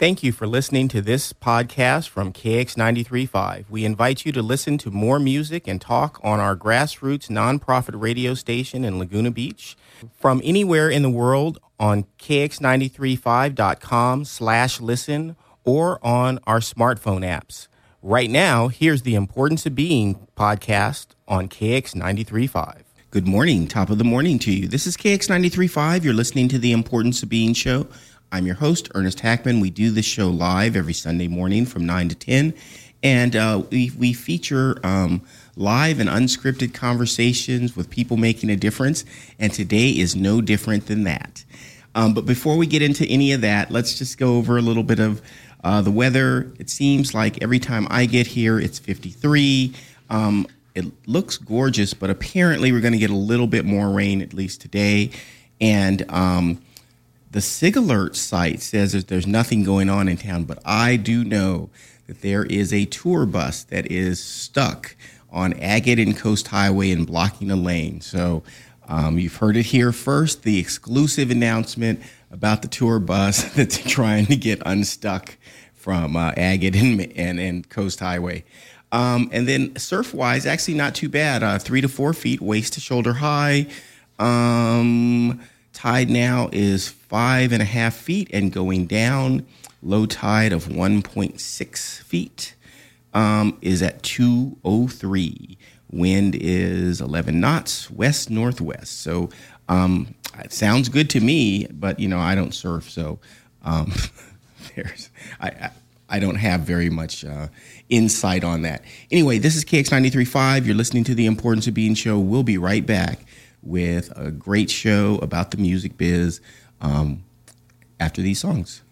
Thank you for listening to this podcast from KX93.5. We invite you to listen to more music and talk on our grassroots nonprofit radio station in Laguna Beach from anywhere in the world on kx935.com/listen or on our smartphone apps. Right now, here's the Importance of Being podcast on KX93.5. Good morning, top of the morning to you. This is KX93.5. You're listening to the Importance of Being show. I'm your host, Ernest Hackman. We do this show live every Sunday morning from 9 to 10. And we feature live and unscripted conversations with people making a difference. And today is no different than that. But before we get into any of that, let's just go over a little bit of the weather. It seems like every time I get here, it's 53. It looks gorgeous, but apparently we're going to get a little bit more rain, at least today. And the SIG Alert site says that there's nothing going on in town, but I do know that there is a tour bus that is stuck on Agate and Coast Highway and blocking a lane. So you've heard it here first, the exclusive announcement about the tour bus that's trying to get unstuck from Agate and Coast Highway. And then surf-wise, actually not too bad, 3 to 4 feet, waist to shoulder high. Tide now is 5.5 feet and going down. Low tide of 1.6 feet is at 2:03. Wind is 11 knots, west-northwest. So it sounds good to me, but, I don't surf, so I don't have very much insight on that. Anyway, this is KX93.5. You're listening to the Importance of Being show. We'll be right back with a great show about the music biz after these songs.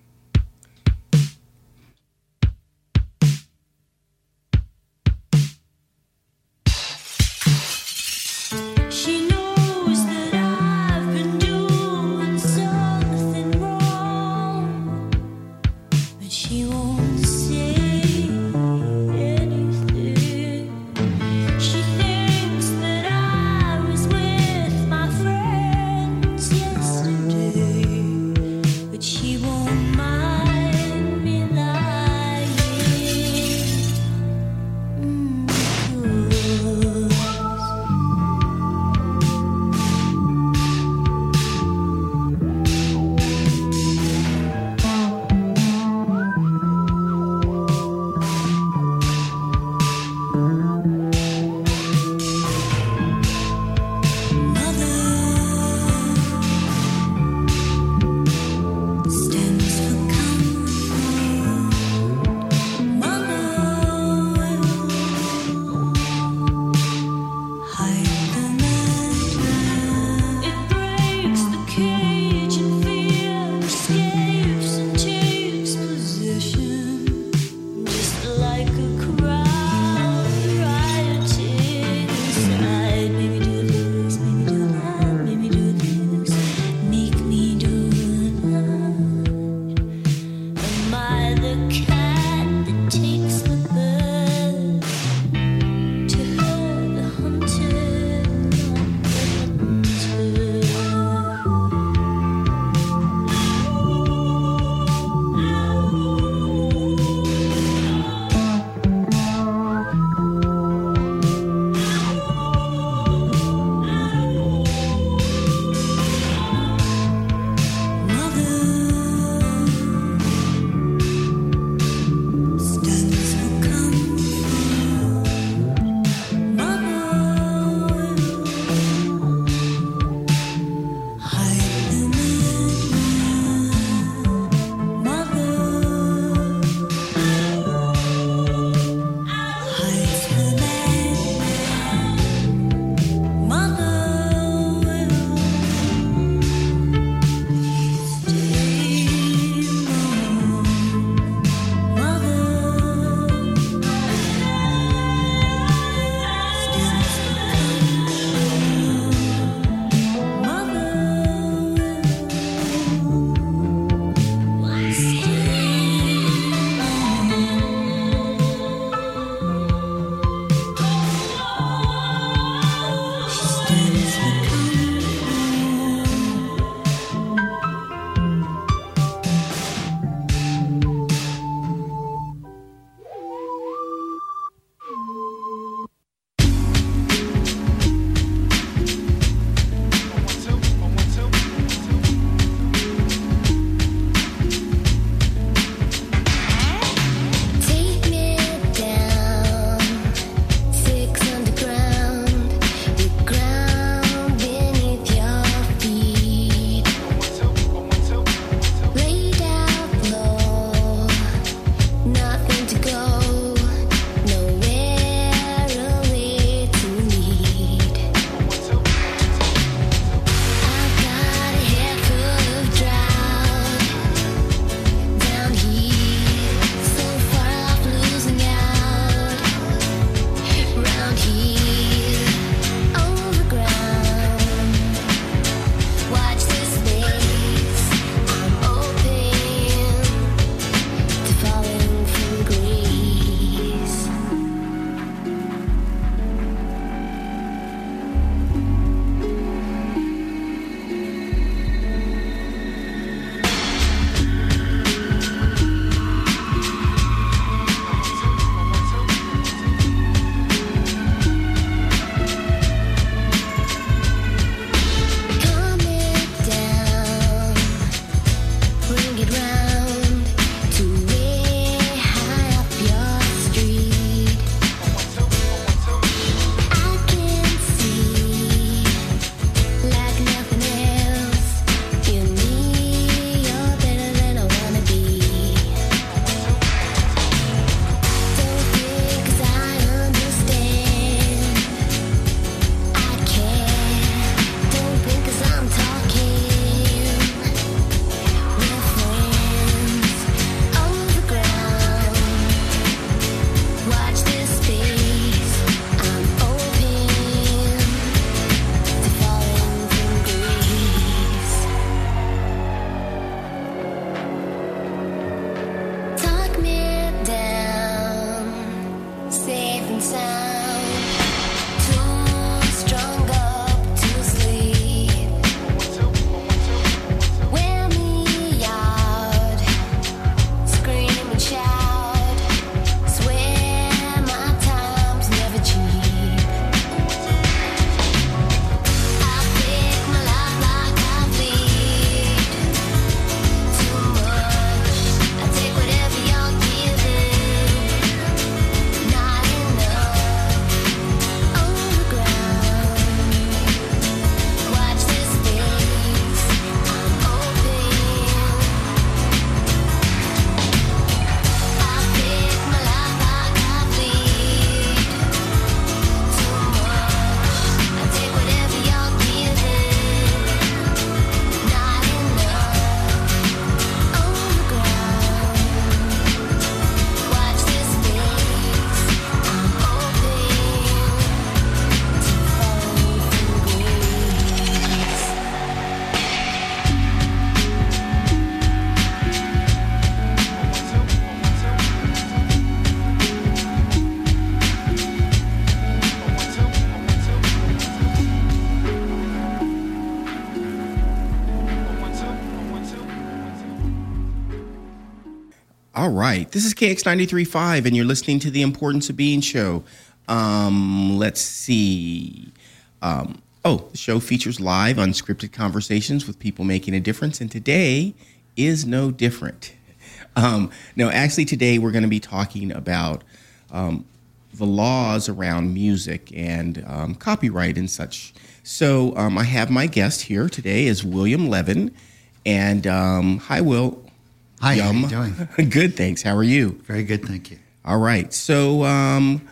All right. This is KX93.5, and you're listening to The Importance of Being show. Let's see. The show features live, unscripted conversations with people making a difference, and today is no different. Actually, today we're going to be talking about the laws around music and copyright and such. So I have my guest here today is William Levin, and hi, Will. Hi, how are you doing? Good, thanks. How are you? Very good, thank you. All right. So,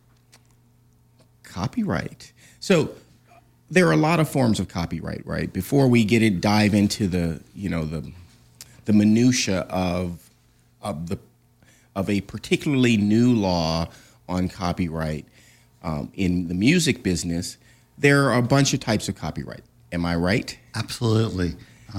copyright. So, there are a lot of forms of copyright, right? Before we dive into the minutia of a particularly new law on copyright in the music business, there are a bunch of types of copyright. Am I right? Absolutely.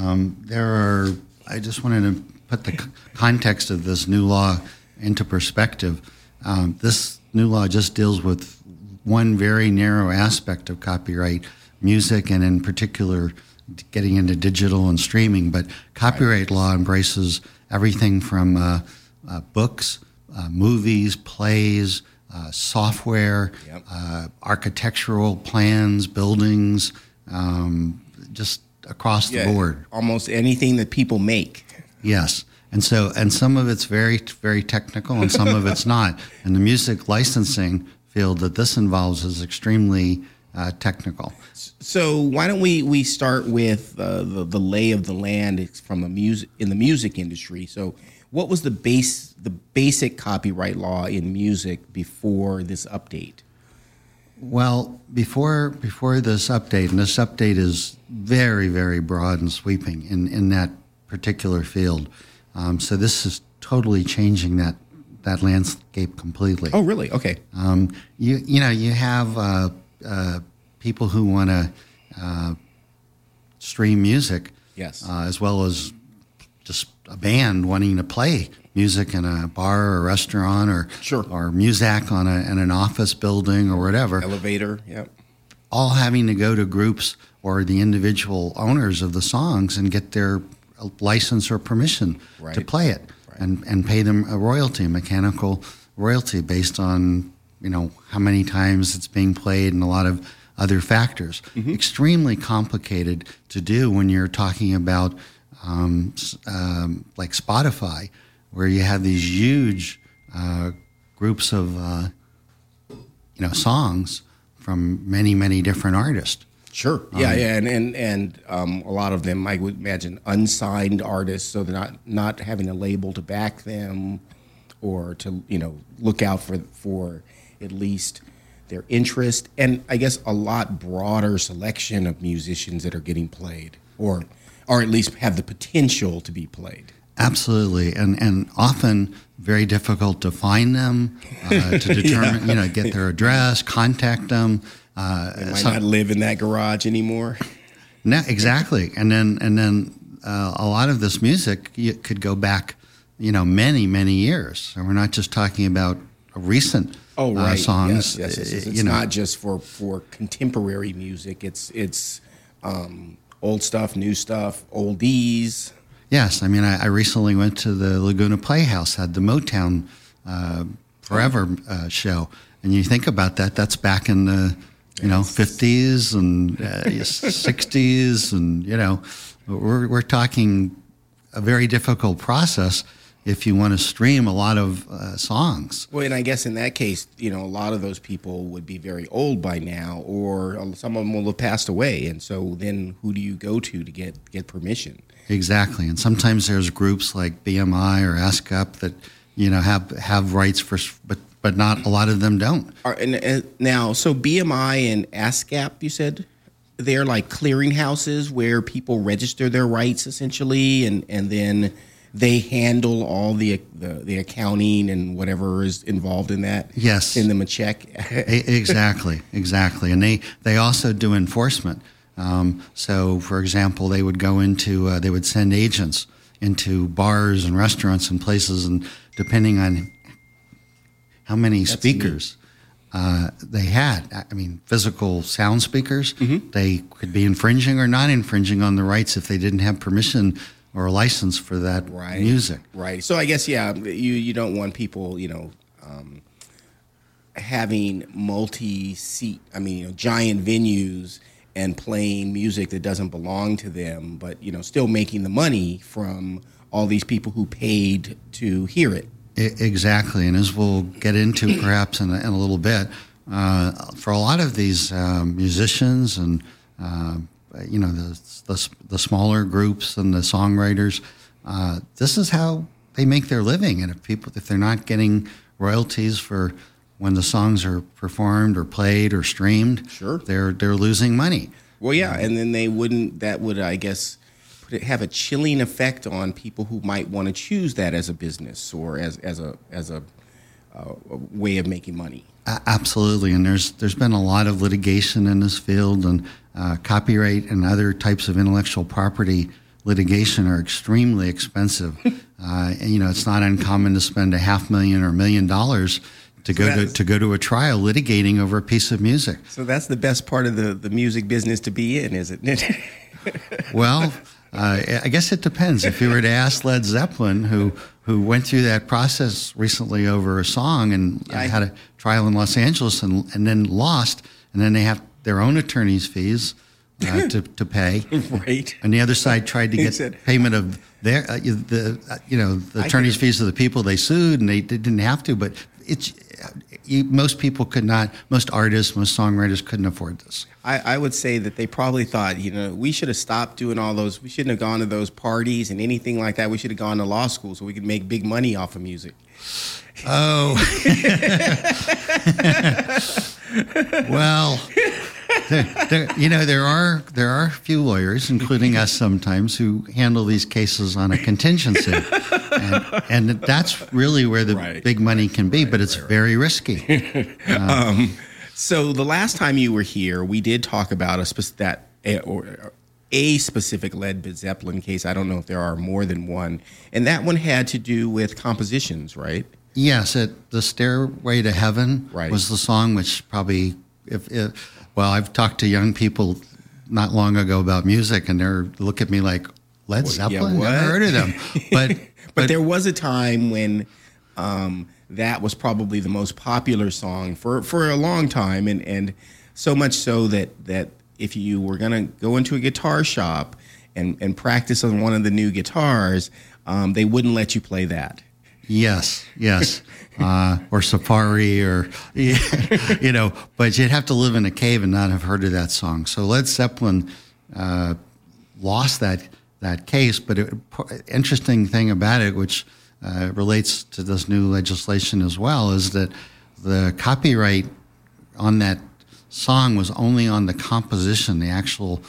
I just wanted to put the context of this new law into perspective. This new law just deals with one very narrow aspect of copyright, music, and in particular getting into digital and streaming. But copyright law embraces everything from books, movies, plays, software, architectural plans, buildings, just across the board. Almost anything that people make. Yes. And some of it's very, very technical and some of it's not. And the music licensing field that this involves is extremely technical. So why don't we start with the lay of the land from in the music industry? So what was the basic copyright law in music before this update? Well, before this update, and this update is very, very broad and sweeping in that particular field. So this is totally changing that landscape completely. Oh, really? Okay. You have people who want to stream music, yes, as well as just a band wanting to play music in a bar or a restaurant or Muzak in an office building or whatever. Elevator, yeah. All having to go to groups or the individual owners of the songs and get their license or permission to play it and pay them a mechanical royalty based on, how many times it's being played and a lot of other factors. Mm-hmm. Extremely complicated to do when you're talking about like Spotify, where you have these huge groups of songs from many, many different artists. Sure. Yeah, and a lot of them, I would imagine, unsigned artists, so they're not having a label to back them, or to look out for at least their interest, and I guess a lot broader selection of musicians that are getting played, or at least have the potential to be played. Absolutely, and often very difficult to find them, to determine, get their address, contact them. They might not live in that garage anymore. No, exactly, and then a lot of this music could go back, many, many years. So we're not just talking about recent songs. Yes. It's not just for contemporary music. It's old stuff, new stuff, oldies. Yes, I recently went to the Laguna Playhouse, had the Motown Forever show, and you think about that. That's back in the 50s and 60s, and we're talking a very difficult process if you want to stream a lot of songs. Well, and I guess in that case, a lot of those people would be very old by now, or some of them will have passed away, and so then who do you go to get permission? Exactly, and sometimes there's groups like BMI or ASCAP that have rights for, but not a lot of them don't. And now, so BMI and ASCAP, you said, they're like clearinghouses where people register their rights essentially, and then they handle all the accounting and whatever is involved in that. Yes, send them a check. Exactly, and they also do enforcement. So, for example, they would go into they would send agents into bars and restaurants and places, and depending on how many speakers they had, physical sound speakers, they could be infringing or not infringing on the rights if they didn't have permission or a license for that music. Right. So I guess, you don't want people, having giant venues and playing music that doesn't belong to them, but, still making the money from all these people who paid to hear it. Exactly. And as we'll get into perhaps in a little bit, for a lot of these musicians and, the smaller groups and the songwriters, this is how they make their living. And if they're not getting royalties for when the songs are performed or played or streamed, sure, they're losing money. Well, yeah, and then that would, I guess, have a chilling effect on people who might want to choose that as a business or as a way of making money. Absolutely, and there's been a lot of litigation in this field, and copyright and other types of intellectual property litigation are extremely expensive. And, it's not uncommon to spend $500,000 or $1 million to go to a trial litigating over a piece of music. So that's the best part of the music business to be in, isn't it? Well, I guess it depends. If you were to ask Led Zeppelin, who went through that process recently over a song and had a trial in Los Angeles and then lost, and then they have their own attorney's fees to pay. Right. And the other side tried to get payment of their the attorney's fees of the people they sued, and they didn't have to. But most people could not. Most artists, most songwriters couldn't afford this. I would say that they probably thought, we should have stopped doing all those. We shouldn't have gone to those parties and anything like that. We should have gone to law school so we could make big money off of music. Oh. Well, there are a few lawyers, including us sometimes, who handle these cases on a contingency, and that's really where the big money can be. But it's very risky. So the last time you were here, we did talk about a specific Led Zeppelin case. I don't know if there are more than one, and that one had to do with compositions, right? Yes, The Stairway to Heaven was the song, which probably, I've talked to young people not long ago about music, and they look at me like, Led Zeppelin? Never heard of them. But there was a time when that was probably the most popular song for a long time, and so much so that if you were going to go into a guitar shop and practice on one of the new guitars, they wouldn't let you play that. Yes, or Safari, or but you'd have to live in a cave and not have heard of that song. So Led Zeppelin lost that case. But interesting thing about it, which relates to this new legislation as well, is that the copyright on that song was only on the composition, the actual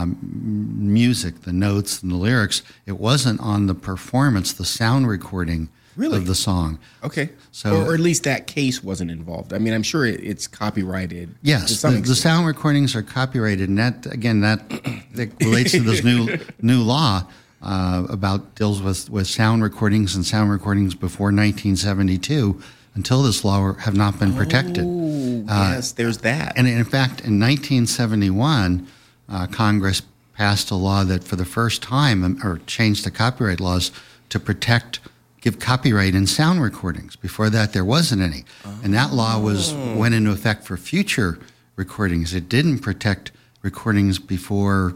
music, the notes and the lyrics. It wasn't on the performance, the sound recording of the song. Okay. So, or at least that case wasn't involved. I mean, I'm sure it's copyrighted. Yes, the sound recordings are copyrighted, and that relates to this new law deals with sound recordings and sound recordings before 1972. Until this law have not been protected. Yes, there's that. And in fact, in 1971, Congress passed a law that for the first time, or changed the copyright laws to give copyright in sound recordings. Before that, there wasn't any. And that law went into effect for future recordings. It didn't protect recordings from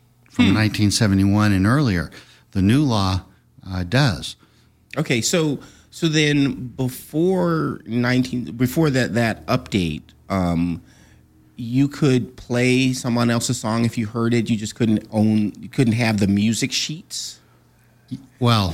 1971 and earlier. The new law does. Okay, so then before that update, you could play someone else's song if you heard it. You just couldn't have the music sheets. Well,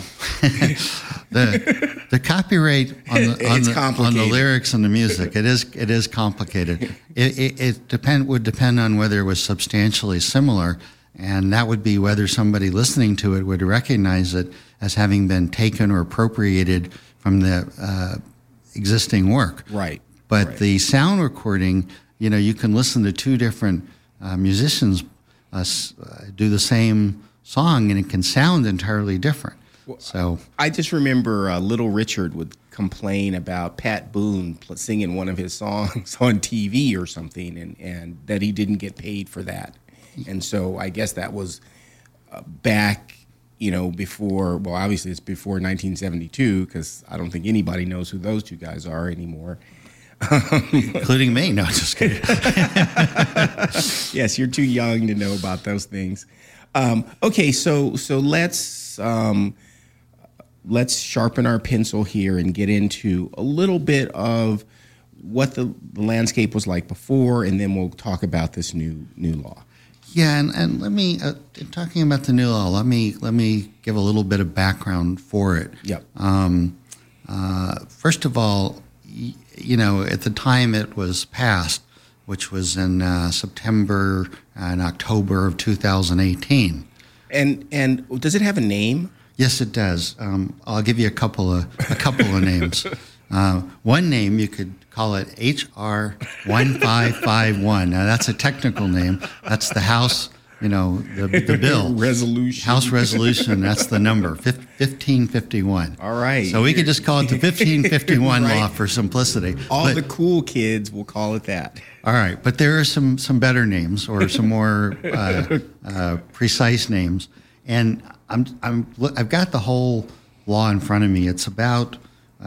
the copyright on the lyrics and the music, it is complicated. It would depend on whether it was substantially similar, and that would be whether somebody listening to it would recognize it as having been taken or appropriated from the existing work. Right. But the sound recording, you can listen to two different musicians do the same song, and it can sound entirely different. So I just remember Little Richard would complain about Pat Boone singing one of his songs on TV or something, and that he didn't get paid for that. And so I guess that was back before, well, obviously it's before 1972, because I don't think anybody knows who those two guys are anymore. Including me. No, just kidding. Yes, you're too young to know about those things. Okay, so let's sharpen our pencil here and get into a little bit of what the landscape was like before, and then we'll talk about this new law. Yeah, and let me talking about the new law. Let me give a little bit of background for it. Yep. First of all, at the time it was passed, which was in September and October of 2018. And does it have a name? Yes, it does. I'll give you a couple of names. One name, you could call it HR 1551. Now that's a technical name. That's the House, the bill. Resolution. House resolution, that's the number, 1551. All right. So we could just call it the 1551 Right. law for simplicity. All the cool kids will call it that. All right, but there are some better names or some more precise names, and I've got the whole law in front of me. It's about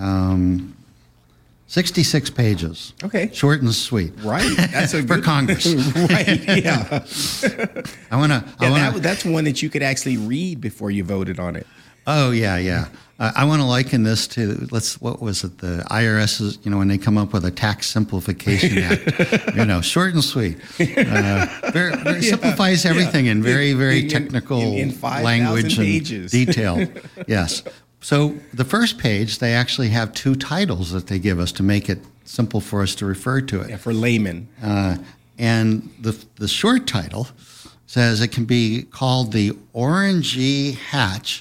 66 pages. Okay, short and sweet. Right, that's a for good, Congress. Right, yeah. That's one that you could actually read before you voted on it. Oh yeah. I want to liken this to what was it? The IRS is when they come up with a tax simplification act. Short and sweet. Very simplifies everything in very technical in 5,000 language pages. and detail. Yes. So the first page, they actually have two titles that they give us to make it simple for us to refer to it. Yeah, for laymen. And the short title says it can be called the Orangey Hatch.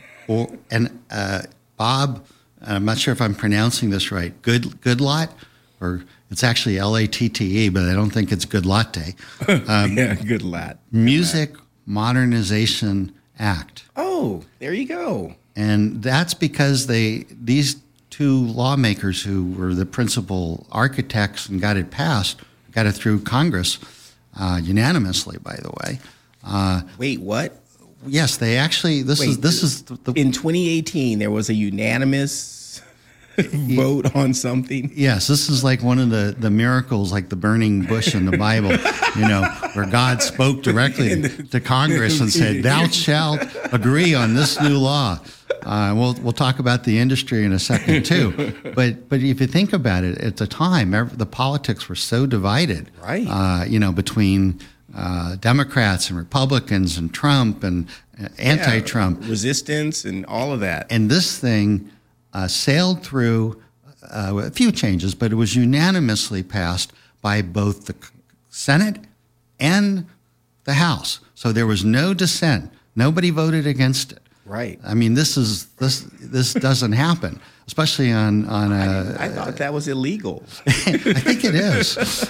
Bob, I'm not sure if I'm pronouncing this right, Goodlatte, or it's actually Latte, but I don't think it's Good Latte. Goodlatte. Music Modernization Act. Oh, there you go. And that's because these two lawmakers who were the principal architects and got it passed, got it through Congress unanimously, by the way. Wait, what? Yes, they actually. This is in 2018. There was a unanimous vote on something. Yes, this is like one of the miracles, like the burning bush in the Bible, where God spoke directly to Congress and said, "Thou shalt agree on this new law." We'll talk about the industry in a second too, but if you think about it, at the time, the politics were so divided, right? Between Democrats and Republicans and Trump and anti-Trump. Resistance and all of that. And this thing sailed through a few changes, but it was unanimously passed by both the Senate and the House. So there was no dissent. Nobody voted against it. Right. I mean, this doesn't happen, especially on I thought that was illegal. I think it is.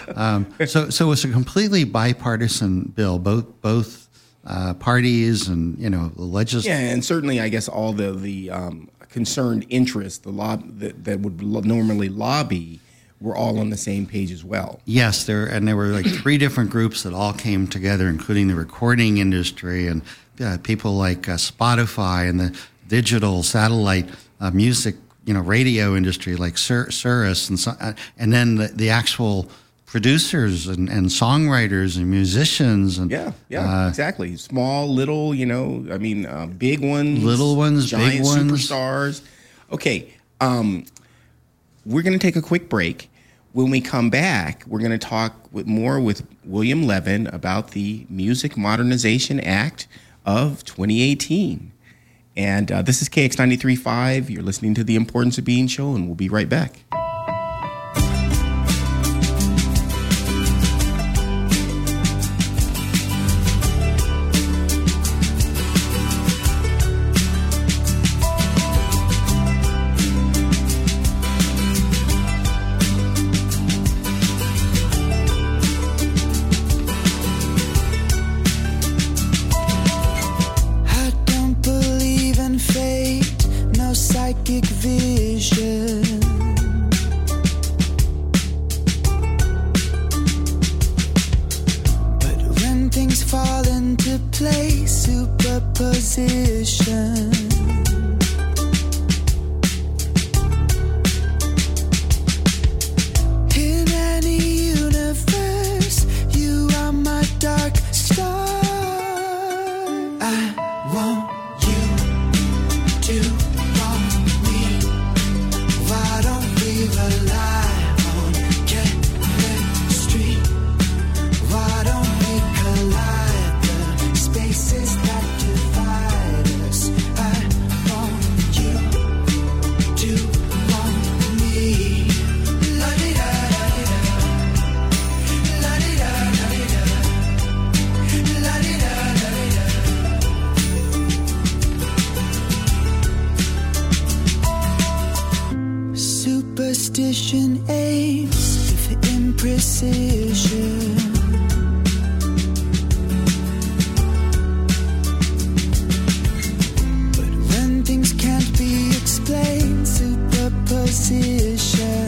So it's a completely bipartisan bill. Both parties and the legislature. Yeah, and certainly, I guess all the concerned interests, the law that would normally lobby, were all on the same page as well. Yes, there were like three different groups that all came together, including the recording industry and people like Spotify and the digital satellite music, radio industry like Cirrus, and then the actual producers and songwriters and musicians and exactly. Small, little, big ones, little ones, giant big ones, superstars. Okay, we're going to take a quick break. When we come back, we're going to talk more with William Levin about the Music Modernization Act of 2018. And this is KX 93.5. You're listening to The Importance of Being Show, and we'll be right back. Fall into place, super superposition. In any universe, you are my dark star. I want you to want me. Why don't we rely on chemistry? Why don't we collide the spaces that divide us? I want you to want me. La-di-da-da-di-da, la-di-da-da-di-da, la-di-da-da-di-da. Superstition aims with imprecision. But when things can't be explained, superposition.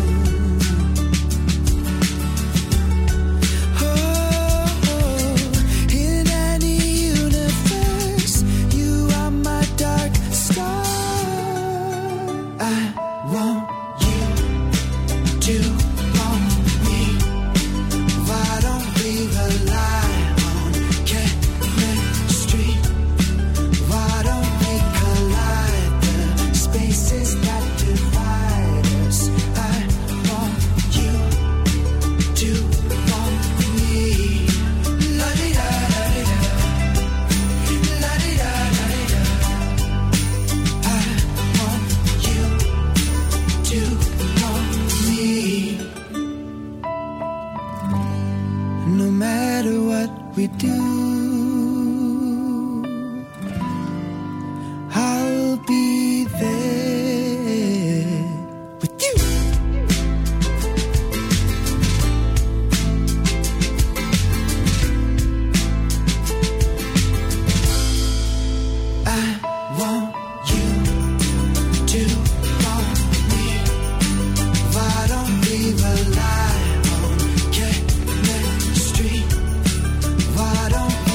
Oh, in any universe, you are my dark star. I want you to want me. Why don't we rely on chemistry? Why don't we collide the spaces that divide us? I want you to want me. La-di-da-da-di-da, la-di-da-da-di-da. I want you to want me. No matter what we do, I'll be there with you. I want you to want me. Why don't we rely on chemistry? Why don't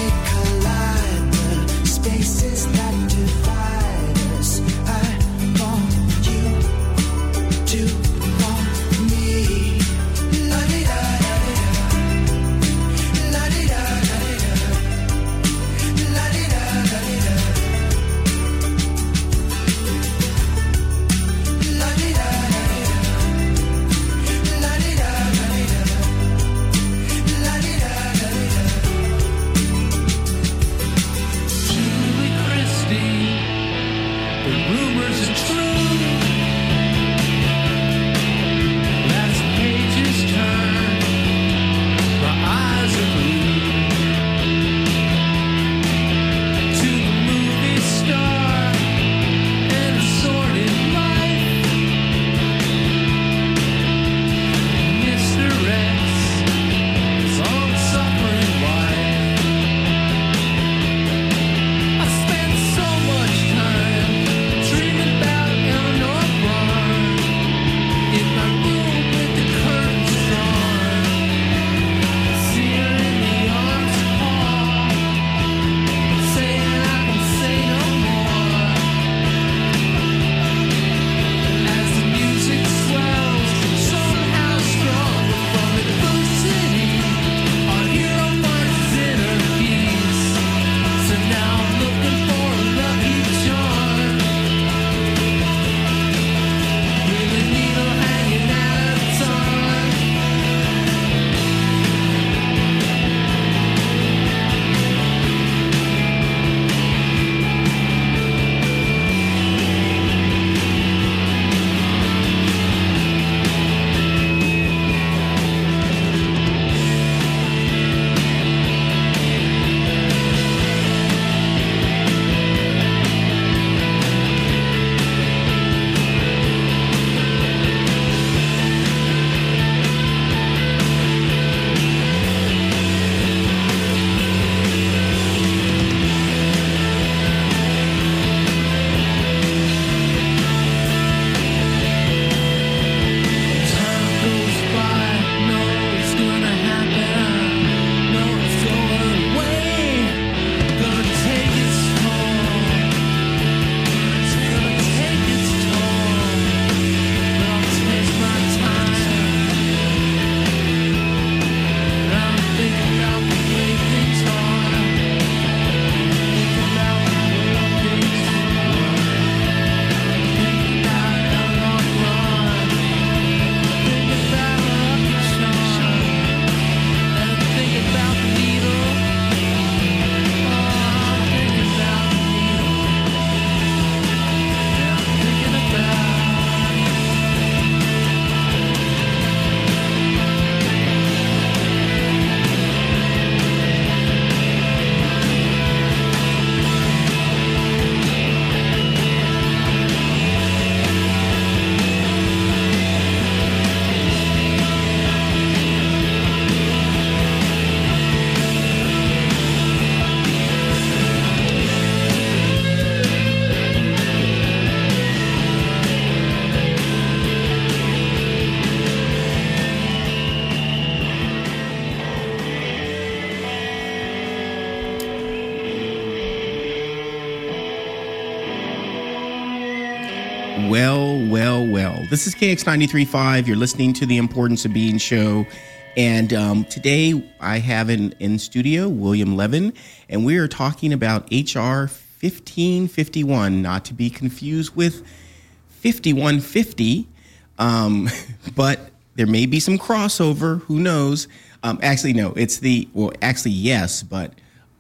Well, this is KX93.5. You're listening to The Importance of Being show. And today I have in studio William Levin, and we are talking about H.R. 1551, not to be confused with 5150. But there may be some crossover. Who knows? Actually, no. Yes, but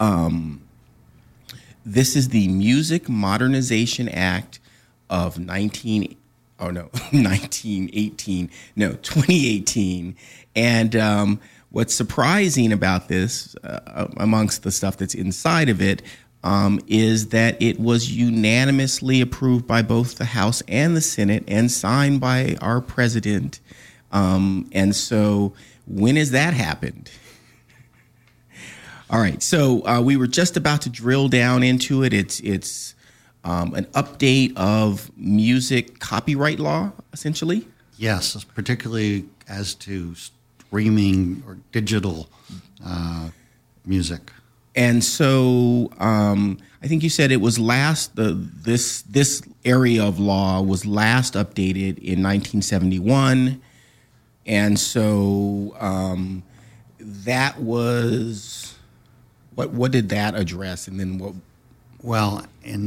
this is the Music Modernization Act of 2018. And what's surprising about this, amongst the stuff that's inside of it, is that it was unanimously approved by both the House and the Senate and signed by our president. And so when has that happened? All right. So we were just about to drill down into it. It's an update of music copyright law, essentially. Yes, particularly as to streaming or digital music. And so I think you said it was this area of law was last updated in 1971. And so that was, what did that address? And then what? Well, in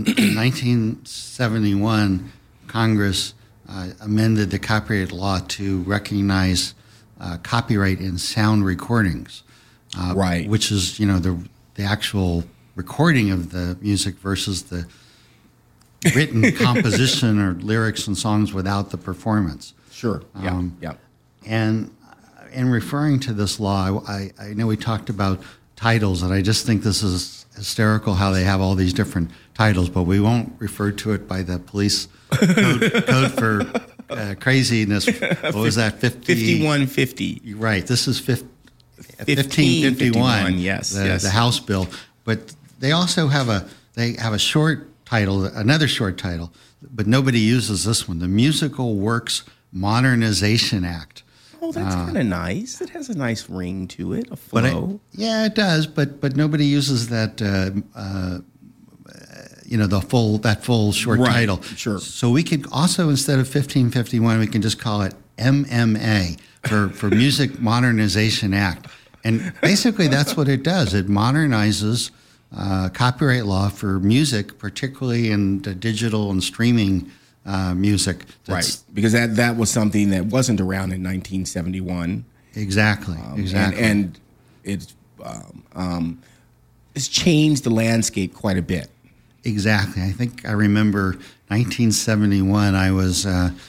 1971, Congress amended the copyright law to recognize copyright in sound recordings. Right. Which is, the actual recording of the music versus the written composition or lyrics and songs without the performance. Sure. Yeah. And in referring to this law, I know we talked about titles, and I just think this is hysterical how they have all these different titles, but we won't refer to it by the police code for craziness. What was that? 5150. Right. This is 1551. Yes. The House bill. But they also have a short title, another short title, but nobody uses this one. The Musical Works Modernization Act. Oh, that's kind of nice. It has a nice ring to it, a flow. Yeah, it does. But nobody uses that. That full short title. Sure. So we could also, instead of 1551, we can just call it MMA for Music Modernization Act. And basically, that's what it does. It modernizes copyright law for music, particularly in the digital and streaming music. Right, because that was something that wasn't around in 1971. Exactly. And it's changed the landscape quite a bit. Exactly. I think I remember 1971. I was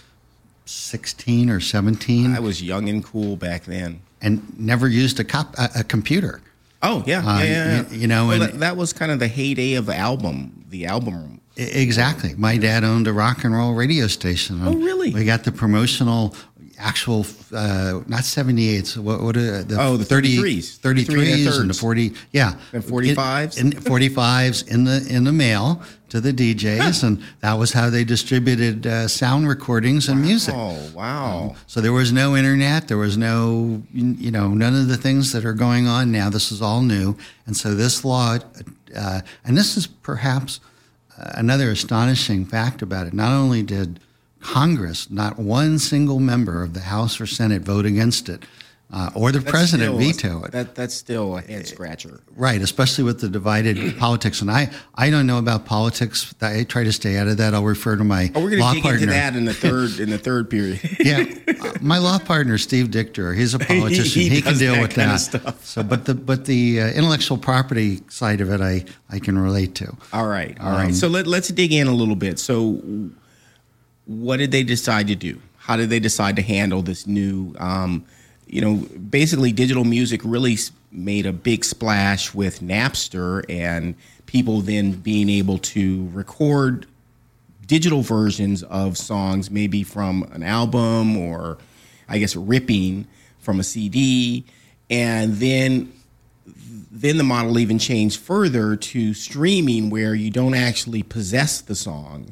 16 or 17. I was young and cool back then, and never used a computer. Oh yeah. That was kind of the heyday of the album. Exactly. My dad owned a rock and roll radio station. Oh, really? We got the promotional, actual, not 78s. What are the 33s. 33s and the 40. Yeah. And 45s. 45s in the mail to the DJs, and that was how they distributed sound recordings and music. Oh, wow. So there was no internet. There was no, none of the things that are going on now. This is all new. And so this law, and this is perhaps another astonishing fact about it. Not only did Congress, not one single member of the House or Senate vote against it, or the president veto it. That's still a head scratcher. Right, especially with the divided politics. And I don't know about politics. I try to stay out of that. I'll refer to my we're law dig partner. Into that in the third period. Yeah, my law partner Steve Dichter. He's a politician. He can deal with that. Stuff. So, but the intellectual property side of it, I can relate to. All right. So let's dig in a little bit. So, what did they decide to do? How did they decide to handle this new? Basically digital music really made a big splash with Napster and people then being able to record digital versions of songs, maybe from an album or I guess ripping from a CD. And then the model even changed further to streaming where you don't actually possess the song,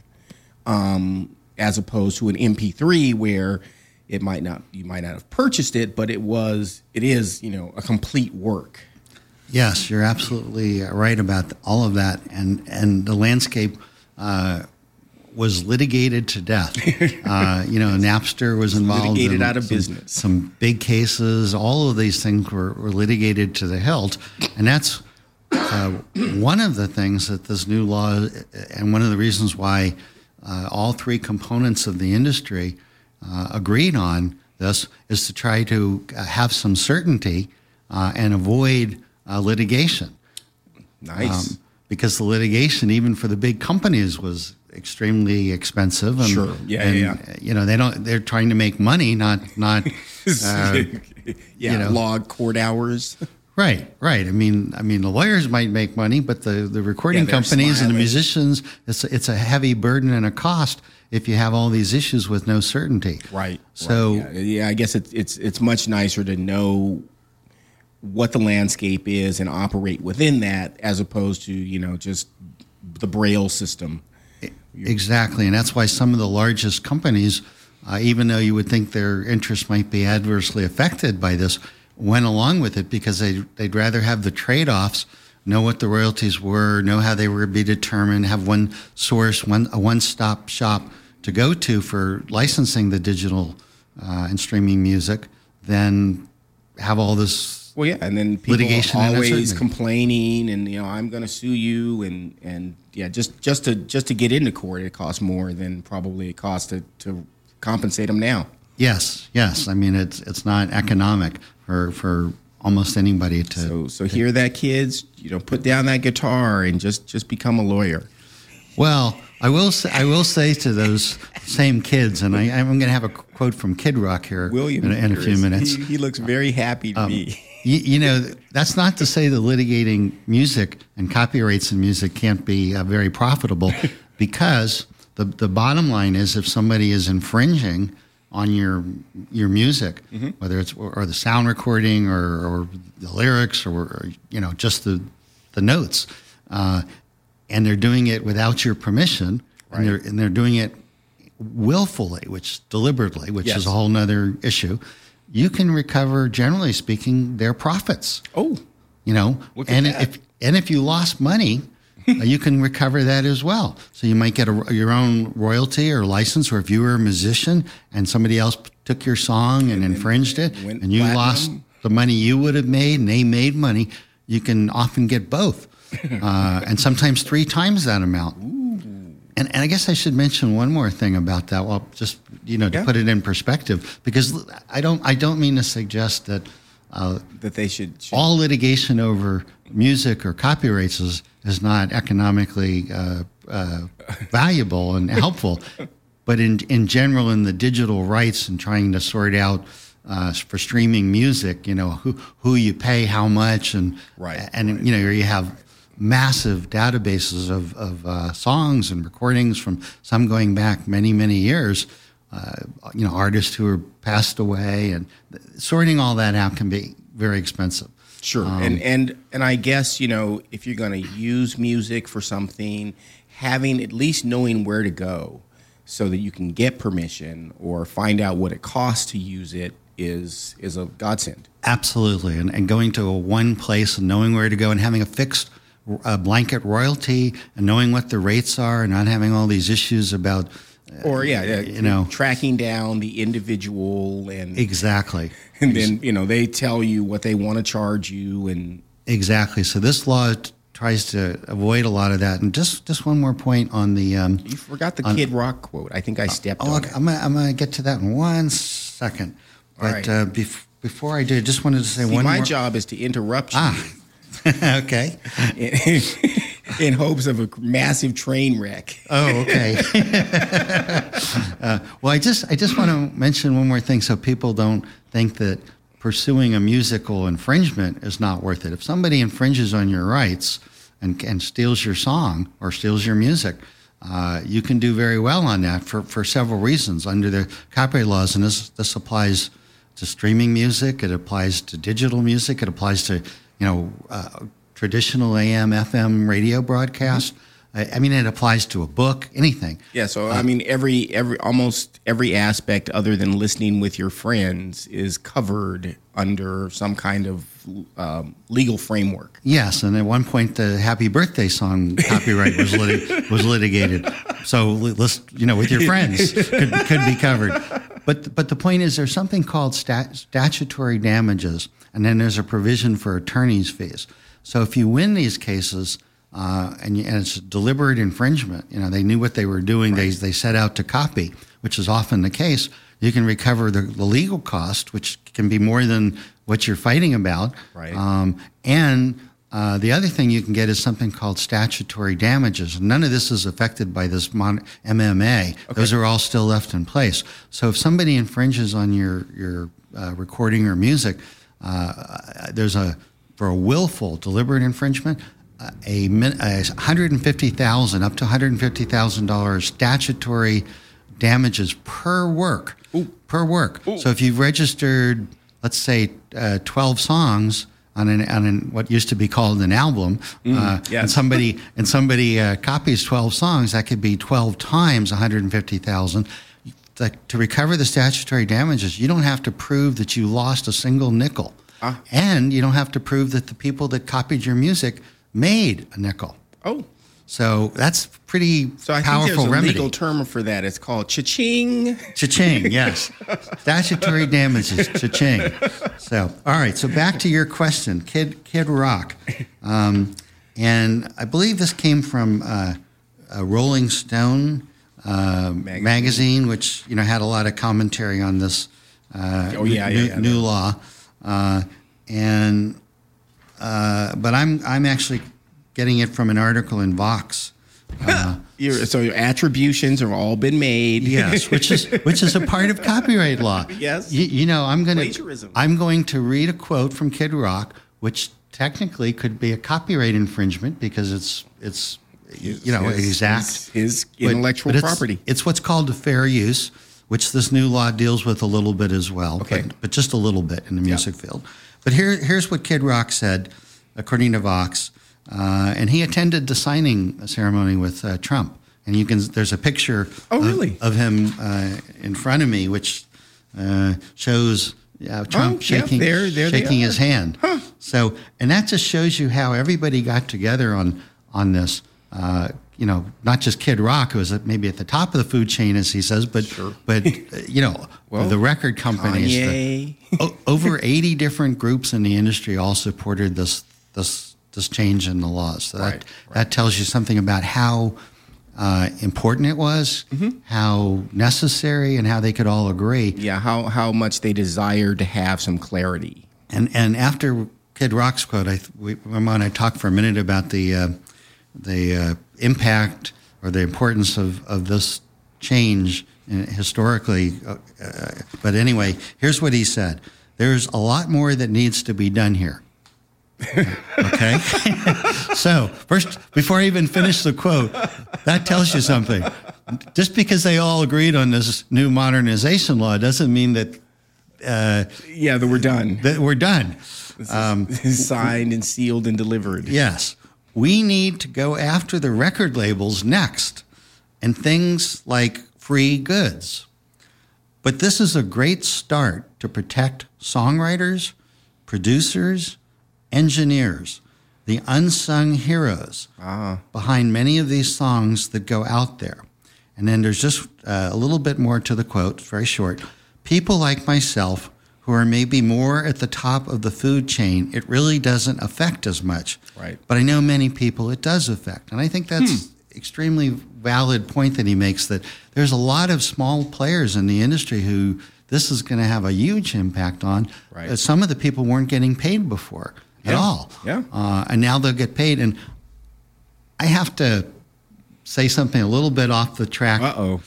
as opposed to an MP3 where you might not have purchased it, but it is, a complete work. Yes, you're absolutely right about all of that. And the landscape was litigated to death. Napster was involved litigated in out of business. Some big cases. All of these things were litigated to the hilt, and that's one of the things that this new law, and one of the reasons why all three components of the industry agreed on this, is to try to have some certainty and avoid litigation. Nice. Because the litigation, even for the big companies, was extremely expensive. And, Sure. Yeah. They're trying to make money, not log court hours. Right. I mean, the lawyers might make money, but the recording companies and the musicians, it's a heavy burden and a cost if you have all these issues with no certainty. Right. So I guess it's much nicer to know what the landscape is and operate within that, as opposed to just the Braille system. Exactly, and that's why some of the largest companies, even though you would think their interests might be adversely affected by this, went along with it because they'd rather have the trade-offs, know what the royalties were, know how they were to be determined, have one source, a one-stop shop to go to for licensing the digital and streaming music, than have all this. Well, yeah, and then people litigation always complaining, and I'm going to sue you, and just to get into court, it costs more than probably it costs to compensate them now. Yes. I mean, it's not economic for almost anybody to. So hear that, kids? Put down that guitar and just become a lawyer. Well, I will say to those same kids, and I'm going to have a quote from Kid Rock here William in a few minutes. He looks very happy to me. That's not to say that litigating music and copyrights in music can't be very profitable, because the bottom line is, if somebody is infringing on your music, mm-hmm. whether it's or the sound recording or the lyrics or just the notes, and they're doing it without your permission, right. and they're doing it willfully, deliberately, which yes. is a whole nother issue, you can recover, generally speaking, their profits. Oh, look at that. If you lost money, you can recover that as well. So you might get your own royalty or license, or if you were a musician and somebody else took your song and infringed it, and you platinum. lost the money you would have made, and they made money, you can often get both, and sometimes 3 times that amount. Ooh. And I guess I should mention one more thing about that. Well, just to put it in perspective, because I don't mean to suggest that they should all litigation over music or copyrights is not economically valuable and helpful, but in general, in the digital rights and trying to sort out for streaming music, who you pay, how much, and right. You have massive databases of songs and recordings from some going back many, many years, artists who are passed away, and sorting all that out can be very expensive. Sure. And I guess, if you're going to use music for something, having at least knowing where to go so that you can get permission or find out what it costs to use it is a godsend. Absolutely. And going to one place and knowing where to go and having a fixed blanket royalty and knowing what the rates are and not having all these issues about tracking down the individual and exactly, and then they tell you what they want to charge you and exactly. So this law tries to avoid a lot of that. And just one more point on the you forgot the Kid Rock quote. I think I stepped on it. I'm gonna get to that in 1 second. But right. Before I do, just wanted to say one more. My job is to interrupt you. Okay. In hopes of a massive train wreck. Oh, okay. Well, I just want to mention one more thing so people don't think that pursuing a musical infringement is not worth it. If somebody infringes on your rights and steals your song or steals your music, you can do very well on that for several reasons under the copyright laws. And this applies to streaming music. It applies to digital music. It applies to traditional AM, FM radio broadcast. I mean, it applies to a book, anything. Yeah, so I mean, almost every aspect other than listening with your friends is covered under some kind of legal framework. Yes, and at one point the Happy Birthday song copyright was litigated. So with your friends could be covered. But the point is, there's something called statutory damages, and then there's a provision for attorney's fees. So if you win these cases, and it's deliberate infringement, they knew what they were doing. Right. They set out to copy, which is often the case. You can recover the legal cost, which can be more than what you're fighting about. Right. And the other thing you can get is something called statutory damages. None of this is affected by this MMA. Okay. Those are all still left in place. So if somebody infringes on your recording or music, there's for a willful, deliberate infringement, $150,000 up to $150,000 statutory damages per work. Ooh. Per work. Ooh. So if you've registered, let's say, 12 songs on what used to be called an album, yes. and somebody copies 12 songs, that could be 12 times $150,000. To recover the statutory damages, you don't have to prove that you lost a single nickel, and you don't have to prove that the people that copied your music made a nickel. Oh. So that's pretty So I powerful think there's a remedy. legal term for that. It's called cha-ching. Cha-ching, yes. Statutory damages, cha-ching. So, all right, so back to your question, Kid Rock. And I believe this came from a Rolling Stone magazine, which had a lot of commentary on this new law. But I'm actually getting it from an article in Vox. So your attributions have all been made. Yes, which is a part of copyright law. Yes. Plagiarism. I'm going to read a quote from Kid Rock, which technically could be a copyright infringement because it's exact. His intellectual property. It's what's called a fair use, which this new law deals with a little bit as well. Okay. But just a little bit in the music field. But here's what Kid Rock said, according to Vox. And he attended the signing ceremony with Trump. And there's a picture of him in front of me, which shows Trump shaking his hand. Huh. So, and that just shows you how everybody got together on this. Not just Kid Rock, who was maybe at the top of the food chain, as he says, but the record companies. Over 80 different groups in the industry all supported this change in the laws. So that tells you something about how important it was, how necessary, and how they could all agree. Yeah, how much they desired to have some clarity. And after Kid Rock's quote, I want to talk for a minute about the impact or the importance of this change historically. But anyway, here's what he said. There's a lot more that needs to be done here. Okay? So, first, before I even finish the quote, that tells you something. Just because they all agreed on this new modernization law doesn't mean that... that we're done. That we're done. This is signed and sealed and delivered. Yes. We need to go after the record labels next and things like free goods. But this is a great start to protect songwriters, producers, engineers, the unsung heroes behind many of these songs that go out there. And then there's just a little bit more to the quote, very short. People like myself who are maybe more at the top of the food chain, it really doesn't affect as much. Right. But I know many people it does affect. And I think that's extremely valid point that he makes, that there's a lot of small players in the industry who this is going to have a huge impact on. Right. Some of the people weren't getting paid before at all. Yeah. And now they'll get paid. And I have to say something a little bit off the track.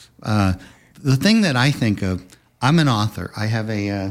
The thing that I think of, I'm an author. I have a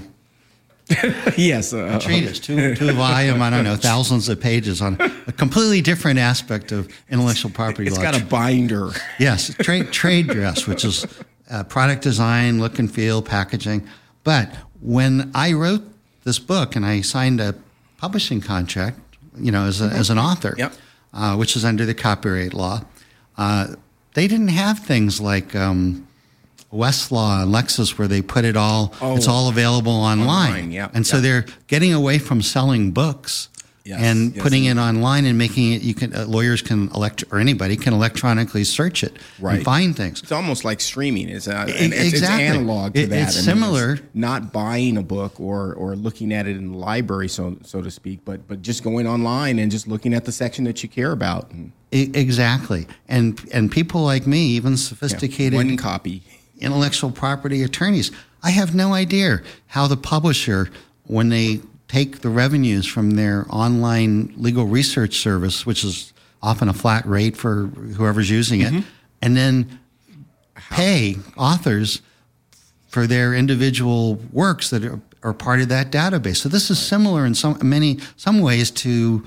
yes, a treatise, two volume, I don't know, thousands of pages on a completely different aspect of intellectual property law. It's got a binder. Yes, trade dress, which is product design, look and feel, packaging. But when I wrote this book and I signed a publishing contract, as an author, which is under the copyright law, they didn't have things like Westlaw and Lexis where they put it all. It's all available online. And so they're getting away from selling books. And putting it online and making it, you can lawyers can or anybody can electronically search it and find things. It's almost like streaming. It's analog to that. It's similar. It's not buying a book or looking at it in the library, so to speak, but just going online and just looking at the section that you care about. Exactly. And people like me, even sophisticated one copy intellectual property attorneys, I have no idea how the publisher, when they take the revenues from their online legal research service, which is often a flat rate for whoever's using it, and then pay authors for their individual works that are part of that database. So this is similar in some ways to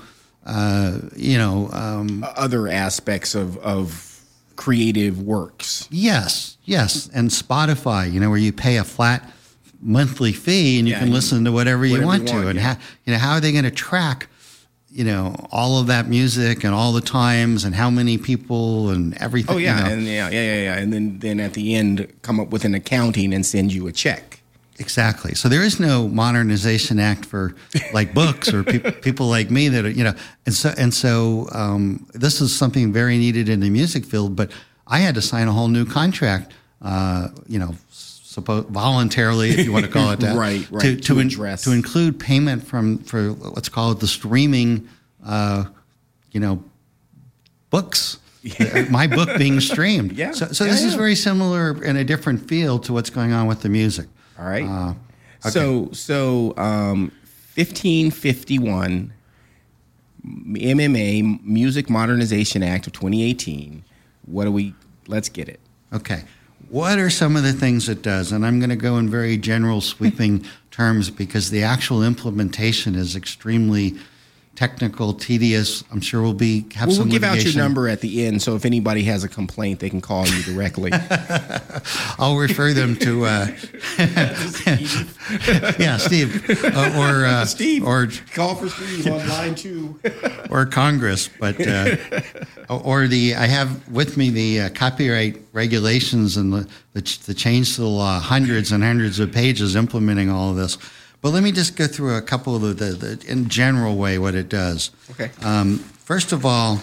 other aspects of creative works. Yes, and Spotify, where you pay a flat monthly fee and you can listen to whatever you want to. And how are they going to track, all of that music and all the times and how many people and everything? And then at the end come up with an accounting and send you a check. Exactly. So there is no Modernization Act for like books or people like me that are, and so this is something very needed in the music field. But I had to sign a whole new contract, voluntarily, if you want to call it that, to include payment for let's call it the streaming, books. My book being streamed. So this is very similar in a different field to what's going on with the music. All right. Okay. So 1551 MMA Music Modernization Act of 2018. Let's get it. Okay. What are some of the things it does? And I'm going to go in very general, sweeping terms because the actual implementation is extremely technical, tedious. I'm sure we'll have some give litigation. out your number at the end, so if anybody has a complaint, they can call you directly. I'll refer them to Steve, or Steve, or call for Steve on line 2, or Congress. But I have with me the copyright regulations and the change to the law, hundreds and hundreds of pages implementing all of this. But let me just go through a couple of the in general way what it does. Okay. First of all,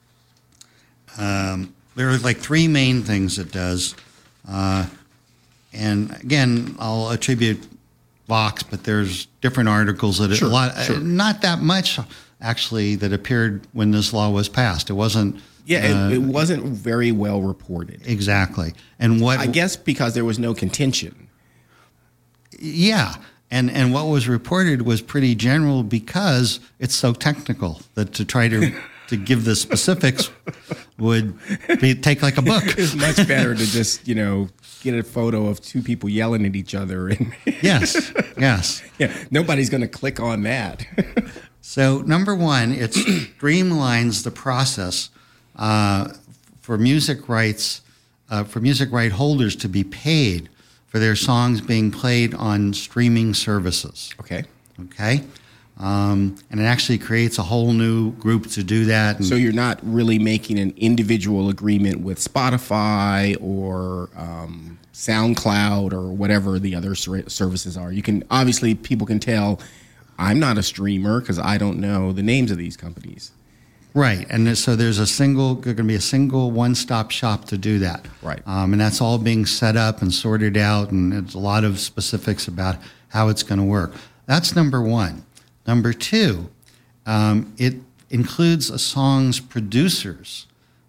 there are like 3 main things it does. And again, I'll attribute Vox, but there's different articles that not that much actually that appeared when this law was passed. It wasn't. It wasn't very well reported. Exactly. And I guess because there was no contention. Yeah. And what was reported was pretty general because it's so technical that to try to give the specifics would take like a book. It's much better to just, get a photo of 2 people yelling at each other. And Yes. Yeah, nobody's going to click on that. So number 1, it streamlines the process for music rights, for music right holders to be paid for their songs being played on streaming services. Okay. And it actually creates a whole new group to do that. So you're not really making an individual agreement with Spotify or SoundCloud or whatever the other services are. Obviously people can tell I'm not a streamer because I don't know the names of these companies. Right, and so there's going to be a single one-stop shop to do that. Right. And that's all being set up and sorted out, and there's a lot of specifics about how it's going to work. That's number 1. Number 2, it includes a song's producers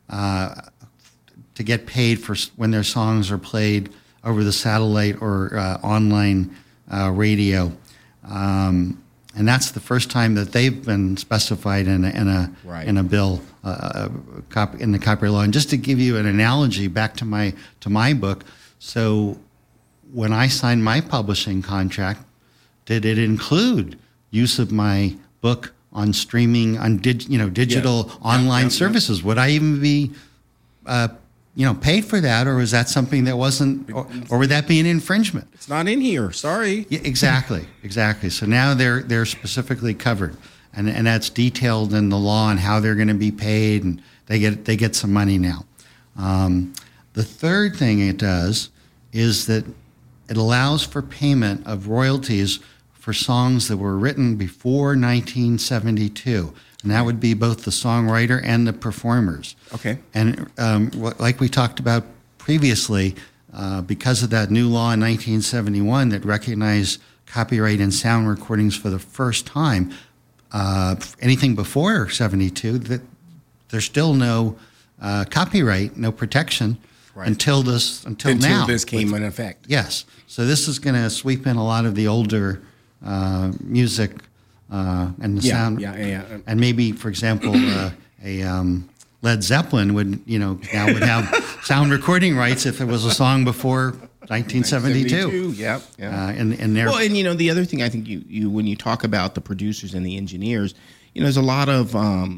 to get paid for when their songs are played over the satellite or online radio. And that's the first time that they've been specified in a bill in the copyright law. And just to give you an analogy back to my book, so when I signed my publishing contract, did it include use of my book on streaming on digital online services? Would I even be paid for that, or is that something that wasn't, or would that be an infringement? It's not in here. Sorry. Yeah, exactly. So now they're specifically covered, and that's detailed in the law and how they're going to be paid, and they get some money now. The third thing it does is that it allows for payment of royalties for songs that were written before 1972. And that would be both the songwriter and the performers. Okay. And like we talked about previously, because of that new law in 1971 that recognized copyright in sound recordings for the first time, anything before 72, that there's still no copyright, no protection until now. This came in effect. Yes. So this is going to sweep in a lot of the older music and the sound. Yeah. And maybe, for example, a Led Zeppelin would now would have sound recording rights if it was a song before 1972. Yeah. And their Well, and the other thing I think you when you talk about the producers and the engineers, there's a lot of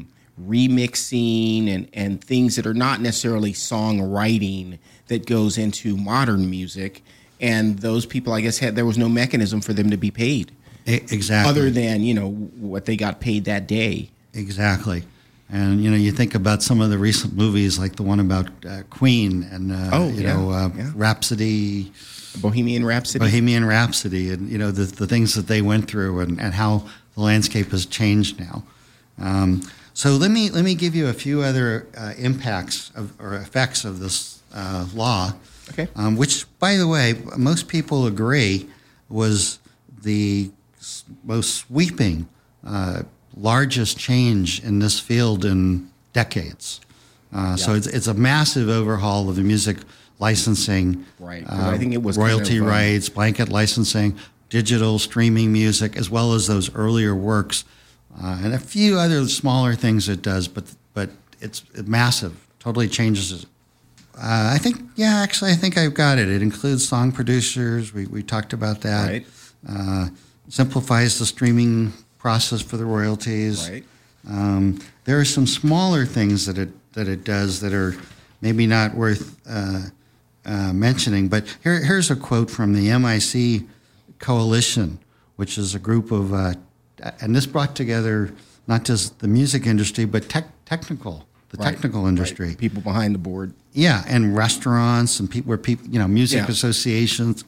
remixing and things that are not necessarily songwriting that goes into modern music, and those people, I guess, there was no mechanism for them to be paid. Exactly. Other than what they got paid that day. Exactly. And you think about some of the recent movies, like the one about Queen and Rhapsody, Bohemian Rhapsody, and the things that they went through and how the landscape has changed now. So let me give you a few other impacts or effects of this law. Okay. Which, by the way, most people agree was the most sweeping, largest change in this field in decades. So it's a massive overhaul of the music licensing. Right. I think it was royalty rights, blanket licensing, digital streaming music, as well as those earlier works, and a few other smaller things it does. But it's massive. Totally changes it. I think I've got it. It includes song producers. We talked about that. Right. Simplifies the streaming process for the royalties. Right. There are some smaller things that it does that are maybe not worth mentioning. But here's a quote from the MIC Coalition, which is a group of, and this brought together not just the music industry, but technical industry. Right. People behind the board. Yeah, and restaurants and music associations.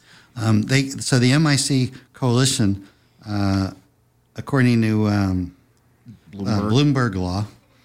So the MIC Coalition, according to Bloomberg Law,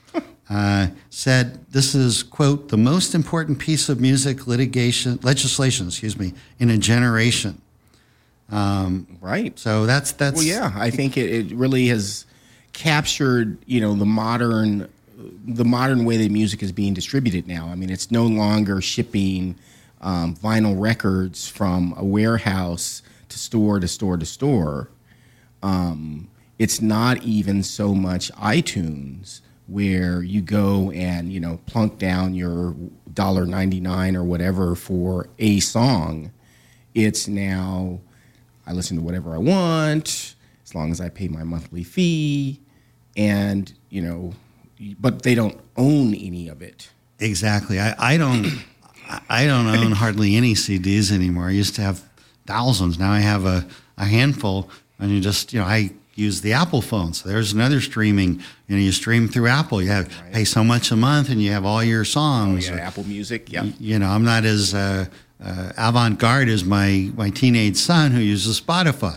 said this is, quote, the most important piece of music legislation, in a generation. Right. So that's. Well, yeah, I think it really has captured, the modern way that music is being distributed now. I mean, it's no longer shipping vinyl records from a warehouse to store to store to store. It's not even so much iTunes, where you go and plunk down your $1.99 or whatever for a song. It's now I listen to whatever I want as long as I pay my monthly fee, and but they don't own any of it. Exactly. I don't own hardly any CDs anymore. I used to have thousands. Now I have a handful, and I use the Apple phone. So there's another streaming. You stream through Apple. You pay so much a month, and you have all your songs. Oh, yeah, Apple Music. Yeah. I'm not as avant-garde as my teenage son who uses Spotify.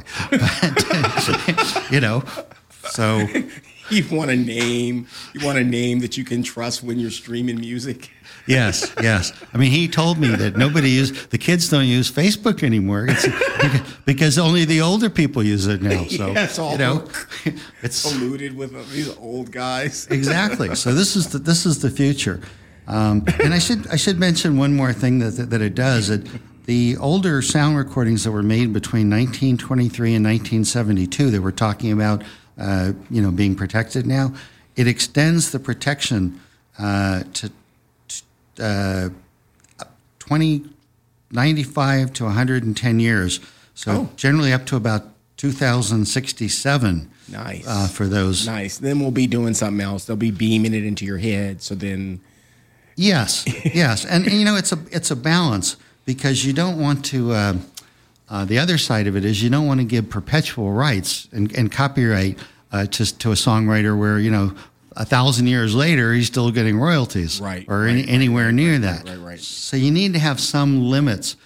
But, so. You want a name that you can trust when you're streaming music. Yes. I mean, he told me that the kids don't use Facebook anymore. Because only the older people use it now. So, it's all it's polluted with these old guys. Exactly. So this is the future. And I should mention one more thing that it does. The older sound recordings that were made between 1923 and 1972 that we're talking about, being protected now, it extends the protection to 95 to 110 years. So generally up to about 2067. Nice. For those. Nice. Then we'll be doing something else. They'll be beaming it into your head. So then. Yes. And it's a balance, because you don't want to, the other side of it is you don't want to give perpetual rights and copyright to a songwriter where, 1,000 years later, he's still getting royalties, Right, or right, anywhere near that. Right. So you need to have some limits.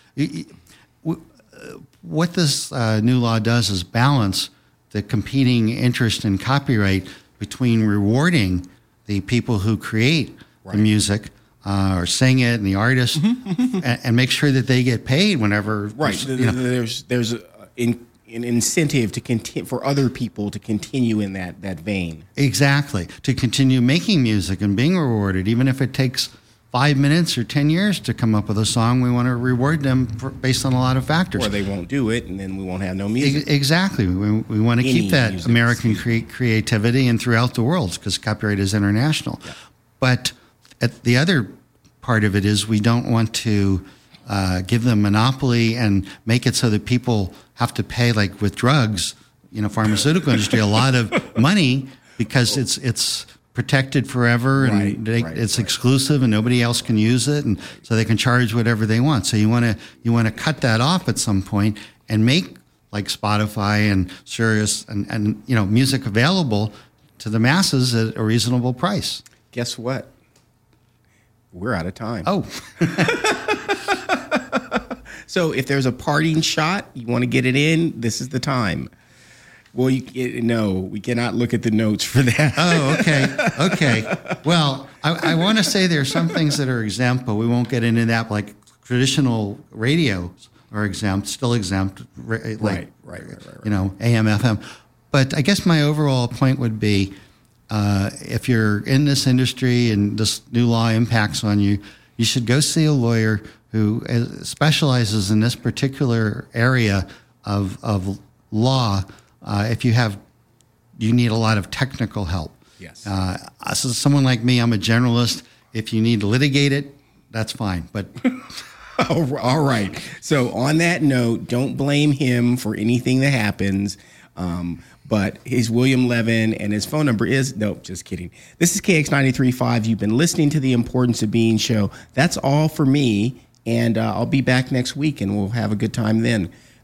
What this new law does is balance the competing interest in copyright between rewarding the people who create the music or sing it and the artist, and make sure that they get paid whenever. Right. There's an incentive to continue for other people to continue in that vein. Exactly, to continue making music and being rewarded, even if it takes 5 minutes or 10 years to come up with a song. We want to reward them based on a lot of factors. Or they won't do it, and then we won't have no music. Exactly. We want to keep that music, American creativity and throughout the world, because copyright is international. Yeah. But the other part of it is we don't want to give them monopoly and make it so that people have to pay, like with drugs, pharmaceutical industry, a lot of money because it's protected forever, and it's exclusive, and nobody else can use it, and so they can charge whatever they want. So you want to cut that off at some point and make, like Spotify and Sirius and music available to the masses at a reasonable price. Guess what? We're out of time. Oh. So if there's a parting shot, you want to get it in, this is the time. Well, no, we cannot look at the notes for that. Oh, okay. Well, I want to say there are some things that are exempt, but we won't get into that. Like traditional radios are exempt, still exempt. Right. AM, FM. But I guess my overall point would be, if you're in this industry and this new law impacts on you, you should go see a lawyer who specializes in this particular area of law. If you need a lot of technical help. Yes. So someone like me, I'm a generalist. If you need to litigate it, that's fine. But all right. So on that note, don't blame him for anything that happens. But he's William Levin, and his phone number is, nope, just kidding. This is KX93.5. You've been listening to the Importance of Being show. That's all for me, and I'll be back next week, and we'll have a good time then.